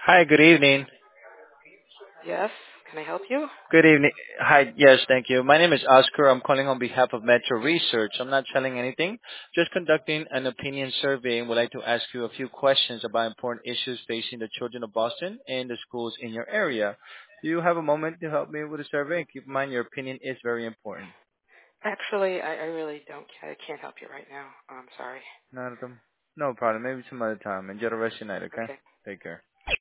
Hi, good evening. Yes, can I help you? Good evening. Hi, yes, thank you. My name is Oscar. I'm calling on behalf of Metro Research. I'm not selling anything, just conducting an opinion survey and would like to ask you a few questions about important issues facing the children of Boston and the schools in your area. Do you have a moment to help me with the survey? Keep in mind your opinion is very important. Actually, I really don't. I can't help you right now. I'm sorry. Not at the, no problem. Maybe some other time. Enjoy the rest of your night, okay? Okay. Take care.